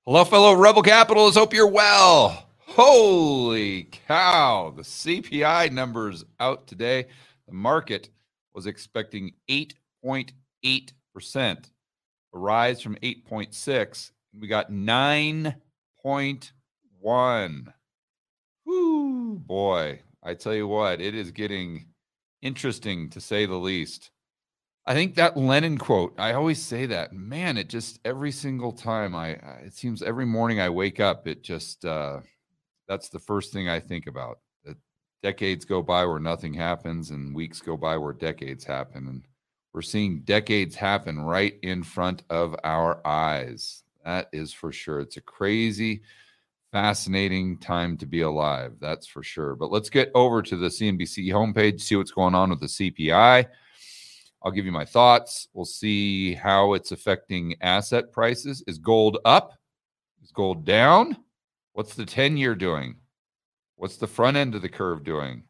Hello, fellow Rebel Capitalists. Hope you're well. Holy cow. The CPI numbers out today. The market was expecting 8.8%, a rise from 8.6. We got 9.1. Whoo, boy. I tell you what, it is getting interesting to say the least. I think that Lenin quote, I always say that, man, it just every single time it seems every morning I wake up, it just, that's the first thing I think about. That decades go by where nothing happens and weeks go by where decades happen. And we're seeing decades happen right in front of our eyes. That is for sure. It's a crazy, fascinating time to be alive. That's for sure. But let's get over to the CNBC homepage, see what's going on with the CPI. I'll give you my thoughts. We'll see how it's affecting asset prices. Is gold up? Is gold down? What's the 10-year doing? What's the front end of the curve doing?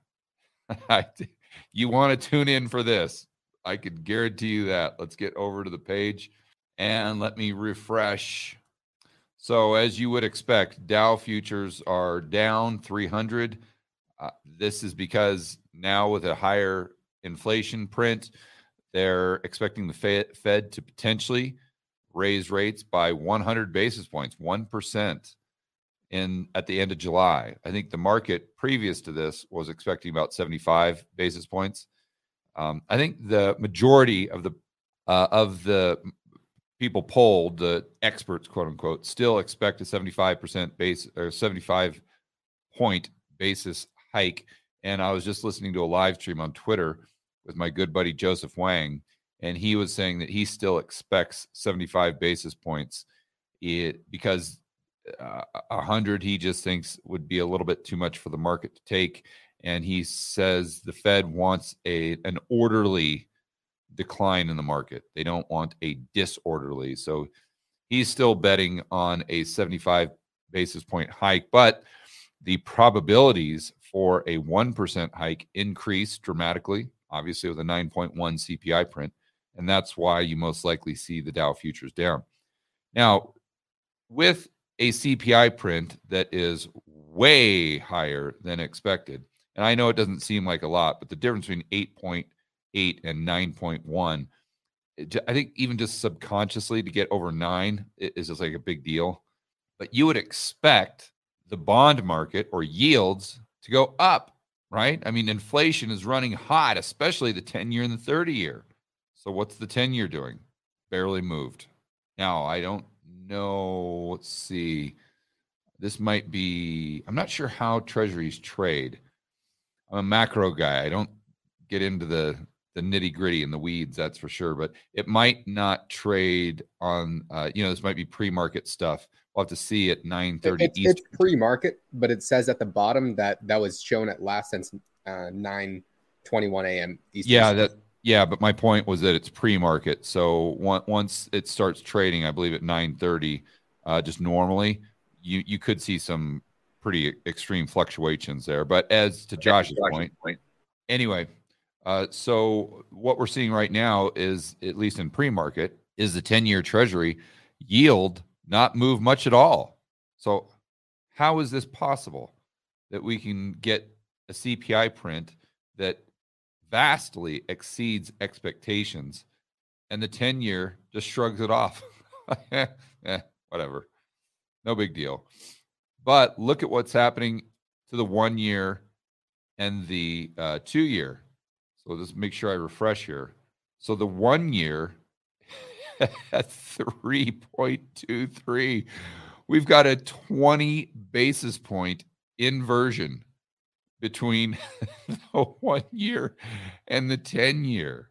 You want to tune in for this. I could guarantee you that. Let's get over to the page and let me refresh. So as you would expect, Dow futures are down 300. This is because now with a higher inflation print, they're expecting the Fed to potentially raise rates by 100 basis points, 1% at the end of July. I think the market previous to this was expecting about 75 basis points. I think the majority of the people polled, the experts, quote unquote, still expect a 75% base or 75 point basis hike. And I was just listening to a live stream on Twitter with my good buddy Joseph Wang, and he was saying that he still expects 75 basis points because 100 he just thinks would be a little bit too much for the market to take. And he says the Fed wants an orderly decline in the market. They don't want a disorderly. So he's still betting on a 75 basis point hike, but the probabilities for a 1% hike increase dramatically, obviously with a 9.1 CPI print, and that's why you most likely see the Dow futures down. Now, with a CPI print that is way higher than expected, and I know it doesn't seem like a lot, but the difference between 8.8 and 9.1, I think even just subconsciously to get over 9 is just like a big deal. But you would expect the bond market or yields to go up, right? I mean, inflation is running hot, especially the 10-year and the 30-year. So what's the 10-year doing? Barely moved. Now, I don't know. Let's see. This might be, I'm not sure how treasuries trade. I'm a macro guy. I don't get into the nitty gritty and the weeds, that's for sure. But it might not trade on, this might be pre-market stuff. We'll have to see at 9:30 Eastern. It's pre-market, but it says at the bottom that was shown at last since 9:21 a.m. Eastern. Yeah, but my point was that it's pre-market. So once it starts trading, I believe at 9:30, just normally, you could see some pretty extreme fluctuations there. But as to Josh's point, anyway, so what we're seeing right now is, at least in pre-market, is the 10-year Treasury yield not move much at all. So how is this possible that we can get a CPI print that vastly exceeds expectations and the 10-year just shrugs it off? Whatever. No big deal. But look at what's happening to the 1 year and the 2 year. So let's make sure I refresh here. So the 1 year at 3.23, we've got a 20 basis point inversion between the 1 year and the 10 year.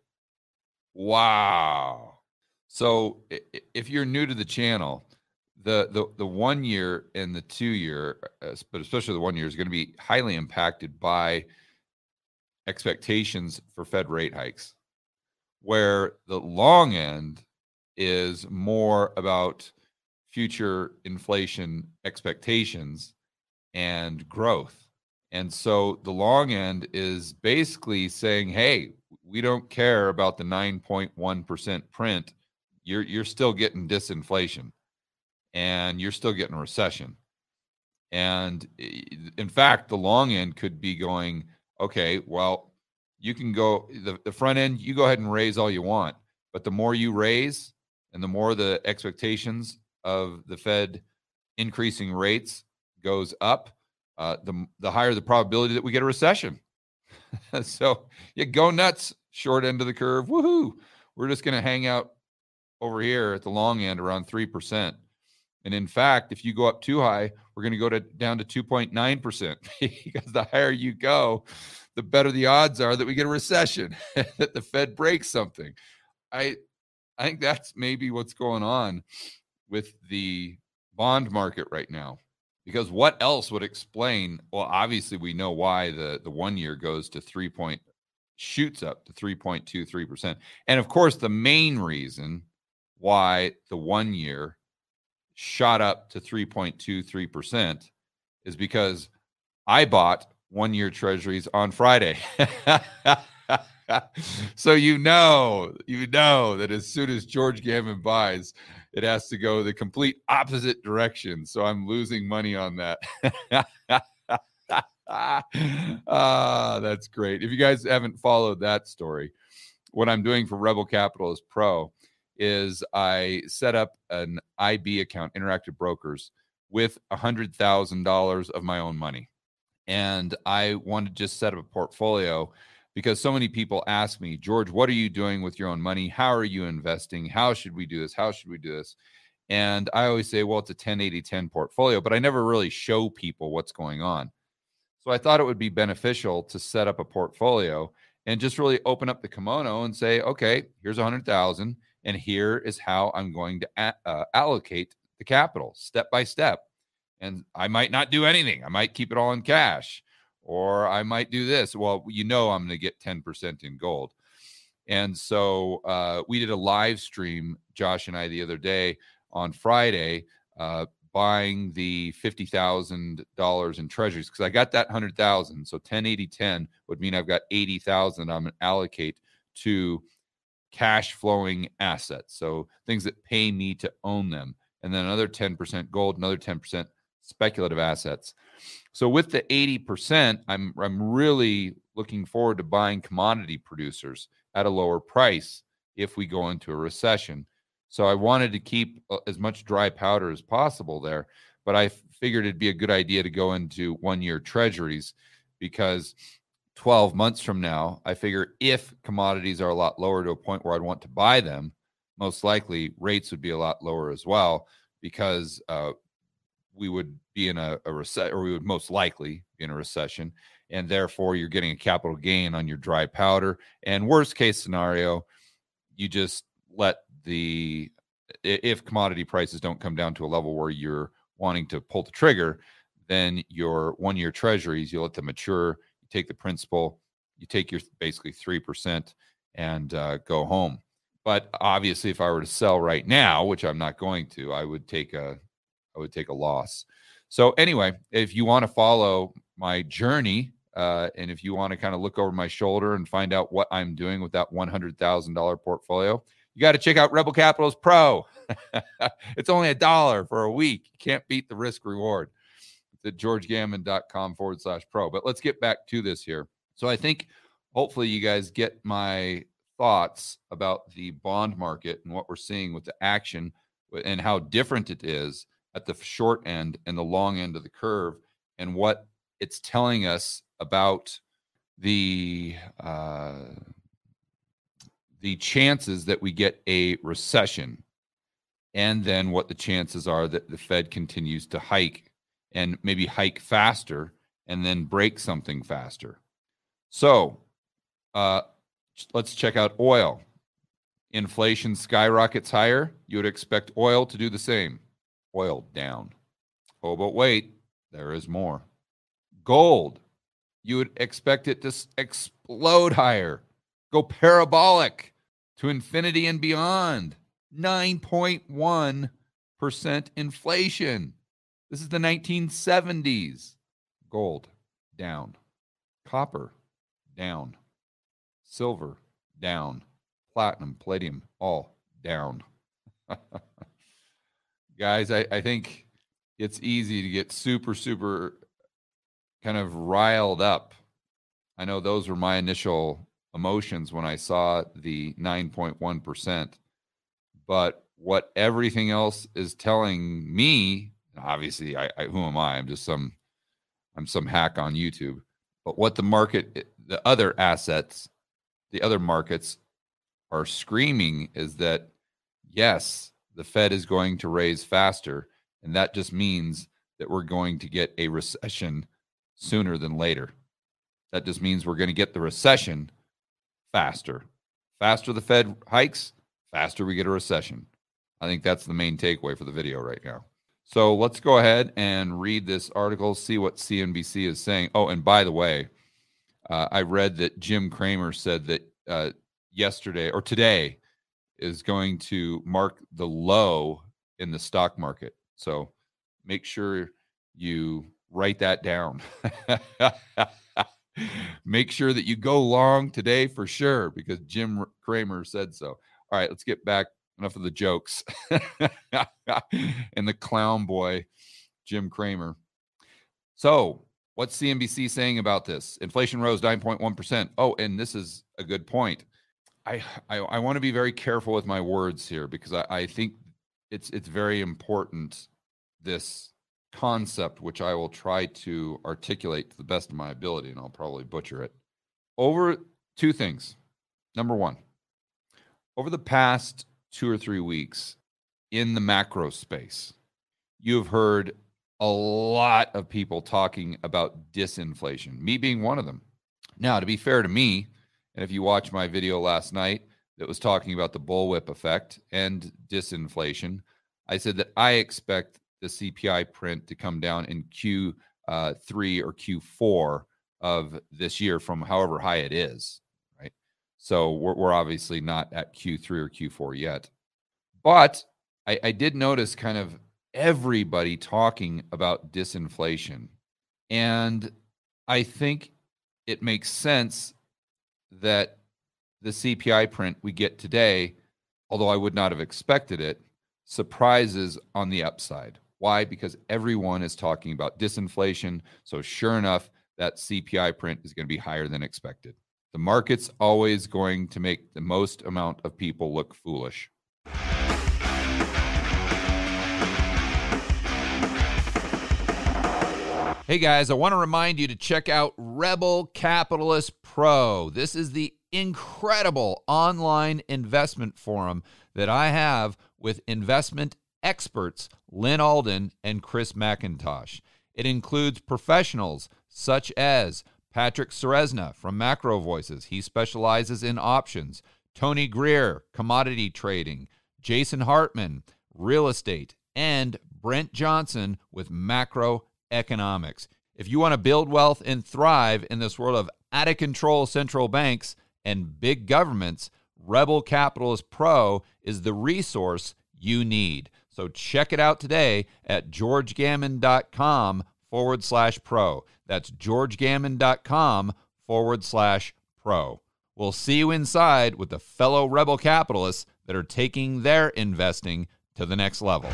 Wow. So if you're new to the channel, the 1 year and the 2 year, but especially the 1 year, is going to be highly impacted by expectations for Fed rate hikes, where the long end is more about future inflation expectations and growth. And so the long end is basically saying, hey, we don't care about the 9.1% print. You're still getting disinflation. and you're still getting a recession. And in fact, the long end could be going, okay, well, you can go the front end, you go ahead and raise all you want. But the more you raise and the more the expectations of the Fed increasing rates goes up, the higher the probability that we get a recession. So you go nuts, short end of the curve. Woohoo. We're just going to hang out over here at the long end around 3%. And in fact, if you go up too high, we're going to go down to 2.9% because the higher you go, the better the odds are that we get a recession, that the Fed breaks something. I think that's maybe what's going on with the bond market right now. Because what else would explain? Well, obviously we know why the 1 year goes to shoots up to 3.23%. And of course, the main reason why the 1 year shot up to 3.23% is because I bought 1 year treasuries on Friday. So you know that as soon as George Gammon buys, it has to go the complete opposite direction. So I'm losing money on that. That's great. If you guys haven't followed that story, what I'm doing for Rebel Capitalist Pro is I set up an IB account, Interactive Brokers, with $100,000 of my own money. And I wanted to just set up a portfolio because so many people ask me, George, what are you doing with your own money? How are you investing? How should we do this? How should we do this? And I always say, well, it's a 10-80-10 portfolio, but I never really show people what's going on. So I thought it would be beneficial to set up a portfolio and just really open up the kimono and say, okay, here's 100,000, and here is how I'm going to allocate the capital step by step. And I might not do anything. I might keep it all in cash, or I might do this. Well, I'm going to get 10% in gold. And so we did a live stream, Josh and I, the other day on Friday, buying the $50,000 in treasuries because I got that 100,000. So 10-80-10 would mean I've got 80,000 I'm going to allocate to cash flowing assets. So things that pay me to own them. And then another 10% gold, another 10% speculative assets. So with the 80%, I'm really looking forward to buying commodity producers at a lower price if we go into a recession. So I wanted to keep as much dry powder as possible there, but I figured it'd be a good idea to go into 1 year treasuries because 12 months from now, I figure if commodities are a lot lower to a point where I'd want to buy them, most likely rates would be a lot lower as well because we would be in a recession, or we would most likely be in a recession, and therefore you're getting a capital gain on your dry powder. And worst case scenario, you just let if commodity prices don't come down to a level where you're wanting to pull the trigger, then your 1 year treasuries, you let them mature, you take the principal, you take your basically 3% and go home. But obviously, if I were to sell right now, which I'm not going to, I would take a loss. So anyway, if you want to follow my journey, and if you want to kind of look over my shoulder and find out what I'm doing with that $100,000 portfolio, you got to check out Rebel Capitalist Pro. It's only $1 for a week. You can't beat the risk reward. It's at georgegammon.com/pro. But let's get back to this here. So I think hopefully you guys get my thoughts about the bond market and what we're seeing with the action and how different it is at the short end and the long end of the curve, and what it's telling us about the chances that we get a recession, and then what the chances are that the Fed continues to hike and maybe hike faster and then break something faster. So let's check out oil. Inflation skyrockets higher. You would expect oil to do the same. Oil down. Oh, but wait, there is more. Gold. You would expect it to explode higher. Go parabolic to infinity and beyond. 9.1% inflation. This is the 1970s. Gold down. Copper down. Silver down. Platinum, palladium, all down. Guys, I think it's easy to get super, super kind of riled up. I know those were my initial emotions when I saw the 9.1%. But what everything else is telling me, obviously, who am I? I'm some hack on YouTube. But what the market, the other assets, the other markets are screaming is that, yes, the Fed is going to raise faster. And that just means that we're going to get a recession sooner than later. That just means we're going to get the recession faster. Faster the Fed hikes, faster we get a recession. I think that's the main takeaway for the video right now. So let's go ahead and read this article, see what CNBC is saying. Oh, and by the way, I read that Jim Cramer said that yesterday or today is going to mark the low in the stock market. So make sure you write that down. Make sure that you go long today for sure, because Jim Cramer said so. All right, let's get back. Enough of the jokes. And the clown boy, Jim Cramer. So what's CNBC saying about this? Inflation rose 9.1%. Oh, and this is a good point. I want to be very careful with my words here, because I think it's very important, this concept, which I will try to articulate to the best of my ability, and I'll probably butcher it. Over two things. Number one, over the past 2 or 3 weeks in the macro space, you've heard a lot of people talking about disinflation, me being one of them. Now, to be fair to me, and if you watch my video last night that was talking about the bullwhip effect and disinflation, I said that I expect the CPI print to come down in Q3 or Q4 of this year from however high it is, right? So we're obviously not at Q3 or Q4 yet. But I did notice kind of everybody talking about disinflation. And I think it makes sense that the CPI print we get today, although I would not have expected it, surprises on the upside. Why? Because everyone is talking about disinflation. So sure enough, that CPI print is going to be higher than expected. The market's always going to make the most amount of people look foolish. Hey guys, I want to remind you to check out Rebel Capitalist Pro. This is the incredible online investment forum that I have with investment experts Lynn Alden and Chris McIntosh. It includes professionals such as Patrick Ceresna from Macro Voices. He specializes in options. Tony Greer, commodity trading. Jason Hartman, real estate. And Brent Johnson with macroeconomics. If you want to build wealth and thrive in this world of out-of-control central banks and big governments, Rebel Capitalist Pro is the resource you need. So check it out today at georgegammon.com/pro. That's georgegammon.com/pro. We'll see you inside with the fellow Rebel capitalists that are taking their investing to the next level.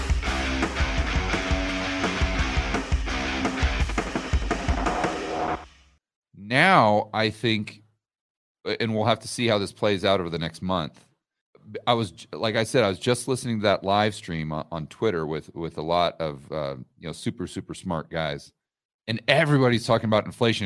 Now, I think, and we'll have to see how this plays out over the next month. Like I said, I was just listening to that live stream on Twitter with a lot of super, super smart guys. And everybody's talking about inflation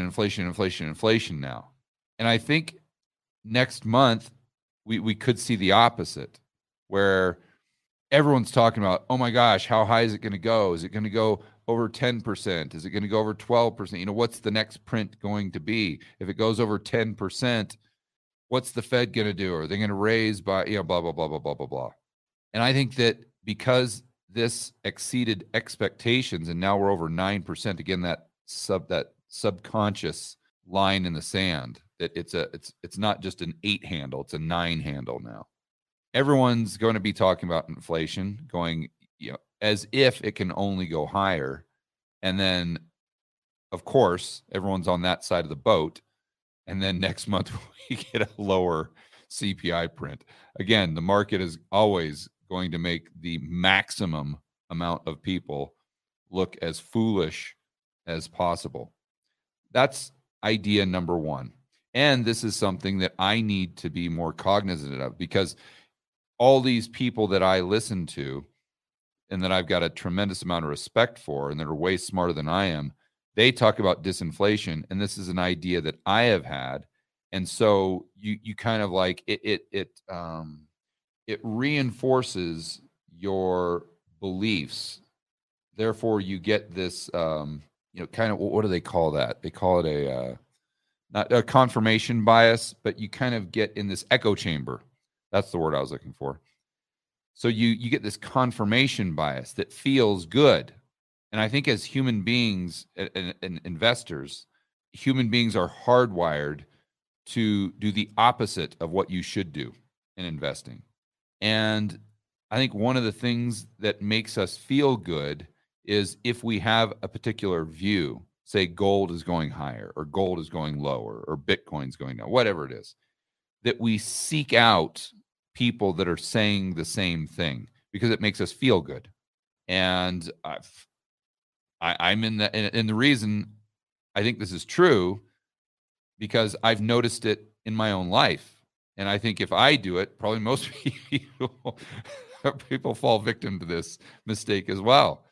now. And I think next month we could see the opposite, where everyone's talking about, oh my gosh, how high is it going to go? Is it going to go over 10%? Is it going to go over 12%? What's the next print going to be? If it goes over 10%, what's the Fed going to do? Are they going to raise by, blah, blah, blah, blah, blah, blah, blah. And I think that because this exceeded expectations and now we're over 9%, again, that subconscious line in the sand, that it's not just an 8 handle, it's a 9 handle now. Everyone's going to be talking about inflation going, as if it can only go higher. And then, of course, everyone's on that side of the boat. And then next month we get a lower CPI print. Again, the market is always going to make the maximum amount of people look as foolish as possible. That's idea number one. And this is something that I need to be more cognizant of, because all these people that I listen to and that I've got a tremendous amount of respect for and that are way smarter than I am, they talk about disinflation. And this is an idea that I have had. And so you kind of like it reinforces your beliefs. Therefore, you get this, kind of, what do they call that? They call it not a confirmation bias, but you kind of get in this echo chamber. That's the word I was looking for. So you get this confirmation bias that feels good. And I think as human beings and investors, human beings are hardwired to do the opposite of what you should do in investing. And I think one of the things that makes us feel good is if we have a particular view, say gold is going higher or gold is going lower or Bitcoin's going down, whatever it is, that we seek out people that are saying the same thing because it makes us feel good. And I'm in the reason I think this is true because I've noticed it in my own life. And I think if I do it, probably most people fall victim to this mistake as well.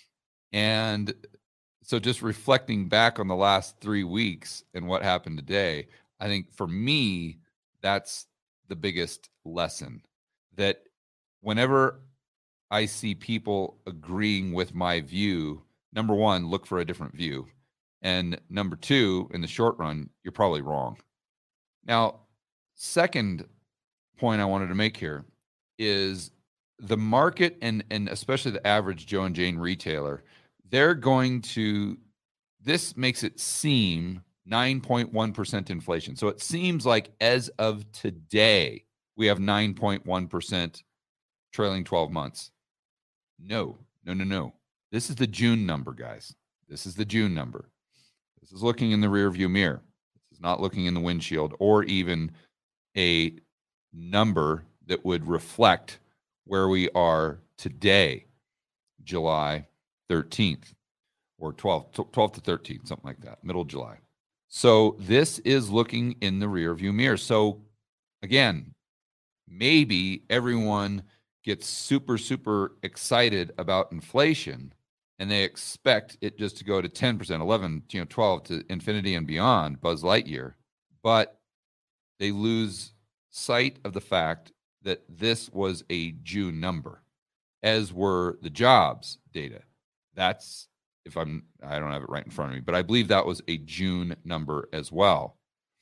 And so just reflecting back on the last 3 weeks and what happened today, I think for me, that's the biggest lesson, that whenever I see people agreeing with my view, number one, look for a different view. And number two, in the short run, you're probably wrong. Now, second point I wanted to make here is the market and especially the average Joe and Jane retailer, they're going to, this makes it seem 9.1% inflation. So it seems like as of today, we have 9.1% trailing 12 months. No. This is the June number, guys. This is the June number. This is looking in the rearview mirror. This is not looking in the windshield or even a number that would reflect where we are today, July 13th or 12 to 13th, something like that, middle of July. So this is looking in the rearview mirror. So again, maybe everyone gets super, super excited about inflation and they expect it just to go to 10%, 11, 12 to infinity and beyond, Buzz Lightyear. But they lose sight of the fact that this was a June number, as were the jobs data. That's, I don't have it right in front of me, but I believe that was a June number as well.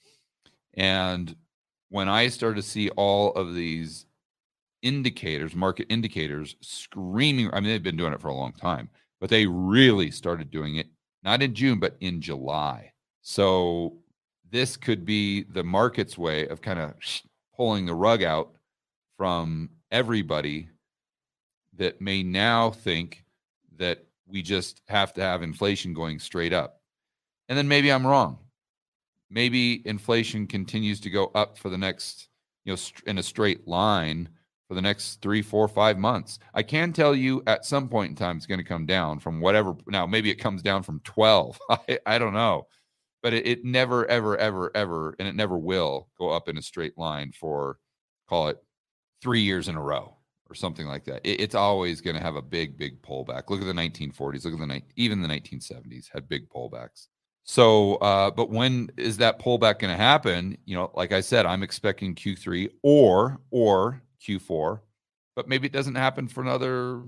And when I started to see all of these indicators, market indicators screaming, I mean, they've been doing it for a long time, but they really started doing it, not in June, but in July. So this could be the market's way of kind of pulling the rug out from everybody that may now think that we just have to have inflation going straight up. And then maybe I'm wrong. Maybe inflation continues to go up for the next, in a straight line for the next 3, 4, 5 months. I can tell you at some point in time, it's going to come down from whatever. Now, maybe it comes down from 12. I don't know. But it never, ever, ever, ever, and it never will go up in a straight line for, call it 3 years in a row or something like that. It's always going to have a big, big pullback. Look at the 1940s. Look at even the 1970s had big pullbacks. So, but when is that pullback going to happen? Like I said, I'm expecting Q3 or Q4, but maybe it doesn't happen for another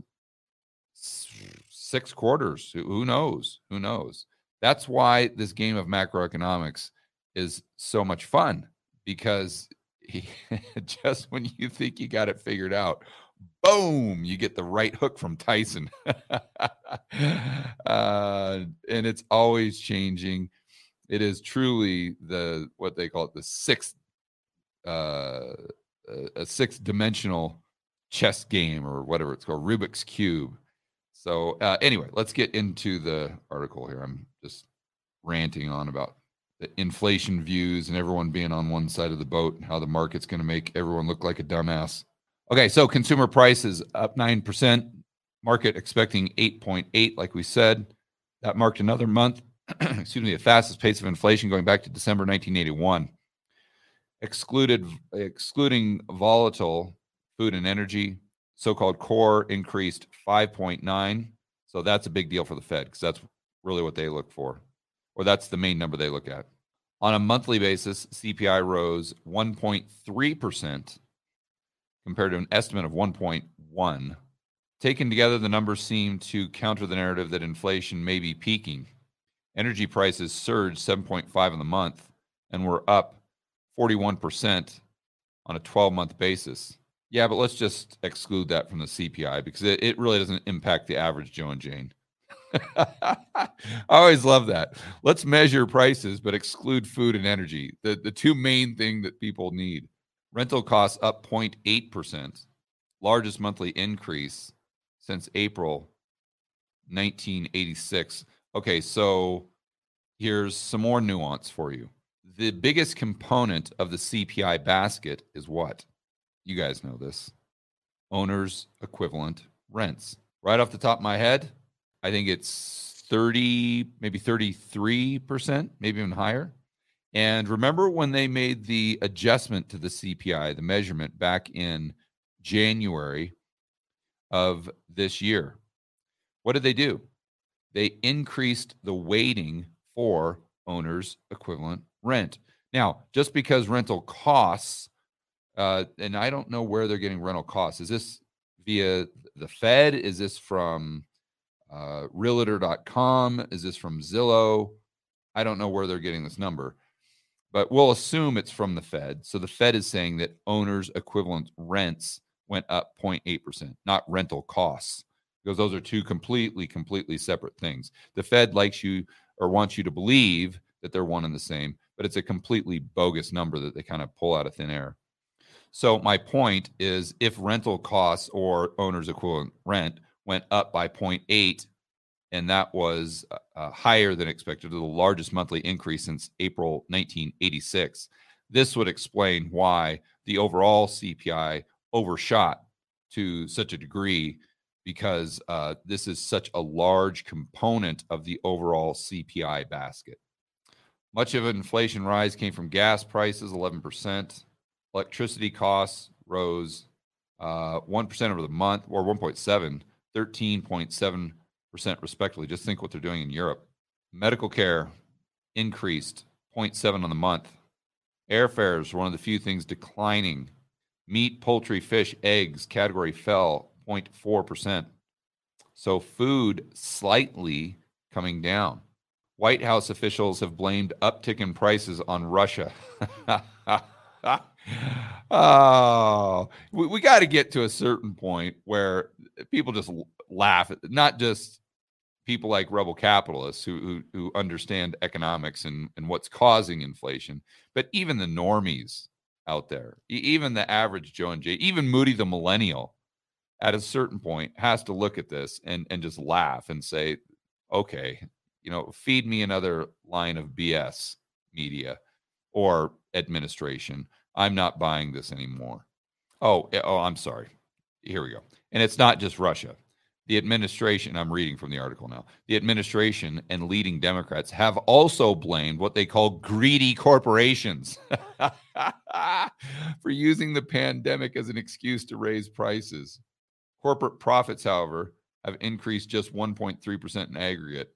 6 quarters. Who knows? That's why this game of macroeconomics is so much fun, because just when you think you got it figured out, boom, you get the right hook from Tyson. And it's always changing. It is truly what they call it, the a 6-dimensional chess game, or whatever it's called, Rubik's Cube. So anyway, let's get into the article here. I'm just ranting on about the inflation views and everyone being on one side of the boat and how the market's going to make everyone look like a dumbass. Okay, so consumer prices up 9%, market expecting 8.8, like we said. That marked another month, excuse me, the fastest pace of inflation going back to December 1981. Excluding volatile food and energy, so-called core increased 5.9. So that's a big deal for the Fed because that's really what they look for, or that's the main number they look at. On a monthly basis, CPI rose 1.3% compared to an estimate of 1.1. Taken together, the numbers seem to counter the narrative that inflation may be peaking. Energy prices surged 7.5 in the month and were up 41% on a 12-month basis. Yeah, but let's just exclude that from the CPI because it really doesn't impact the average Joe and Jane. I always love that. Let's measure prices, but exclude food and energy, the two main things that people need. Rental costs up 0.8%, largest monthly increase since April 1986. Okay, so here's some more nuance for you. The biggest component of the CPI basket is what? You guys know this. Owner's equivalent rents. Right off the top of my head, I think it's 30, maybe 33%, maybe even higher. And remember when they made the adjustment to the CPI, the measurement back in January of this year? What did they do? They increased the weighting for owner's equivalent rent. Now, just because rental costs, and I don't know where they're getting rental costs. Is this via the Fed? Is this from Realtor.com? Is this from Zillow? I don't know where they're getting this number, but we'll assume it's from the Fed. So the Fed is saying that owners' equivalent rents went up 0.8%, not rental costs, because those are two completely separate things. The Fed likes you or wants you to believe that they're one and the same, but it's a completely bogus number that they kind of pull out of thin air. So my point is, if rental costs or owner's equivalent rent went up by 0.8, and that was higher than expected, the largest monthly increase since April 1986, this would explain why the overall CPI overshot to such a degree, because this is such a large component of the overall CPI basket. Much of inflation rise came from gas prices, 11%. Electricity costs rose 1% over the month, or 1.7, 13.7% respectively. Just think what they're doing in Europe. Medical care increased 0.7 on the month. Airfares were one of the few things declining. Meat, poultry, fish, eggs category fell 0.4%. So food slightly coming down. White House officials have blamed uptick in prices on Russia. Oh, we got to get to a certain point where people just laugh at, not just people like rebel capitalists who understand economics and what's causing inflation, but even the normies out there, even the average Joe and Jay, even Moody the millennial, at a certain point has to look at this and just laugh and say, okay, feed me another line of BS media or administration. I'm not buying this anymore. Oh, I'm sorry. Here we go. And it's not just Russia. The administration, I'm reading from the article now, the administration and leading Democrats have also blamed what they call greedy corporations for using the pandemic as an excuse to raise prices. Corporate profits, however, have increased just 1.3% in aggregate.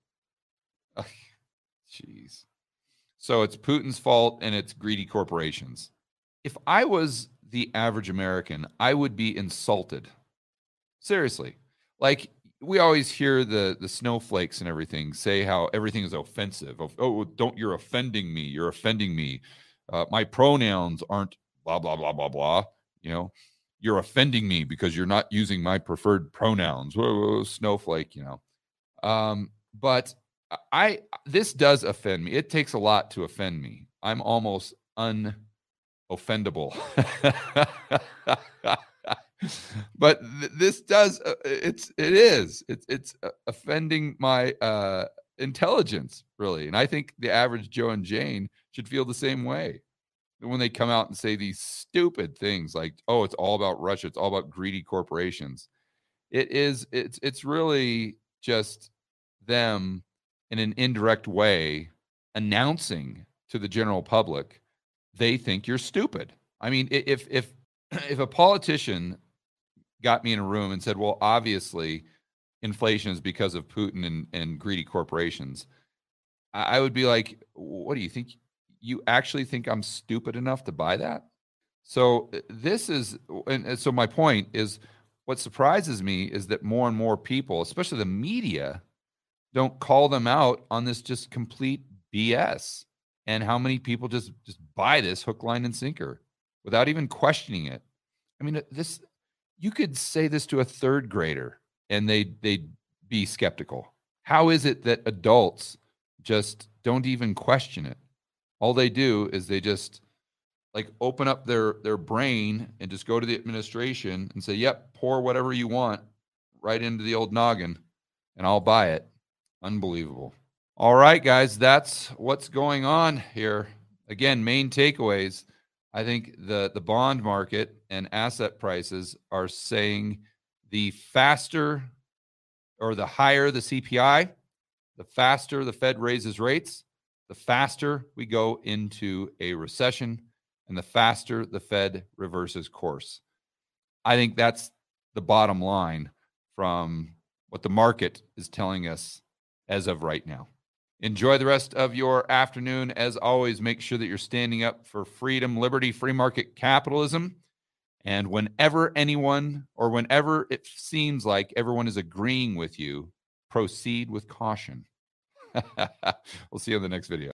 Jeez. So it's Putin's fault and it's greedy corporations. If I was the average American, I would be insulted. Seriously. Like, we always hear the snowflakes and everything say how everything is offensive. Oh, you're offending me. You're offending me. My pronouns aren't blah, blah, blah, blah, blah. You're offending me because you're not using my preferred pronouns. Whoa, snowflake, But this does offend me. It takes a lot to offend me. I'm almost unoffendable. But this does it's offending my intelligence, really. And I think the average Joe and Jane should feel the same way. when they come out and say these stupid things like, oh, it's all about Russia, it's all about greedy corporations. It's really just them in an indirect way announcing to the general public they think you're stupid. I mean, if if a politician got me in a room and said, well, obviously inflation is because of Putin and greedy corporations, I would be like, what do you think? You actually think I'm stupid enough to buy that? So this is, and so my point is, what surprises me is that more and more people, especially the media, don't call them out on this just complete BS, and how many people just buy this hook, line, and sinker without even questioning it. I mean, this, you could say this to a third grader and they'd be skeptical. How is it that adults just don't even question it? All they do is they just like open up their brain and just go to the administration and say, yep, pour whatever you want right into the old noggin and I'll buy it. Unbelievable. All right, guys, that's what's going on here. Again, main takeaways. I think the bond market and asset prices are saying the faster or the higher the CPI, the faster the Fed raises rates, the faster we go into a recession, and the faster the Fed reverses course. I think that's the bottom line from what the market is telling us as of right now. Enjoy the rest of your afternoon. As always, make sure that you're standing up for freedom, liberty, free market capitalism. And whenever anyone, or whenever it seems like everyone is agreeing with you, proceed with caution. We'll see you on the next video.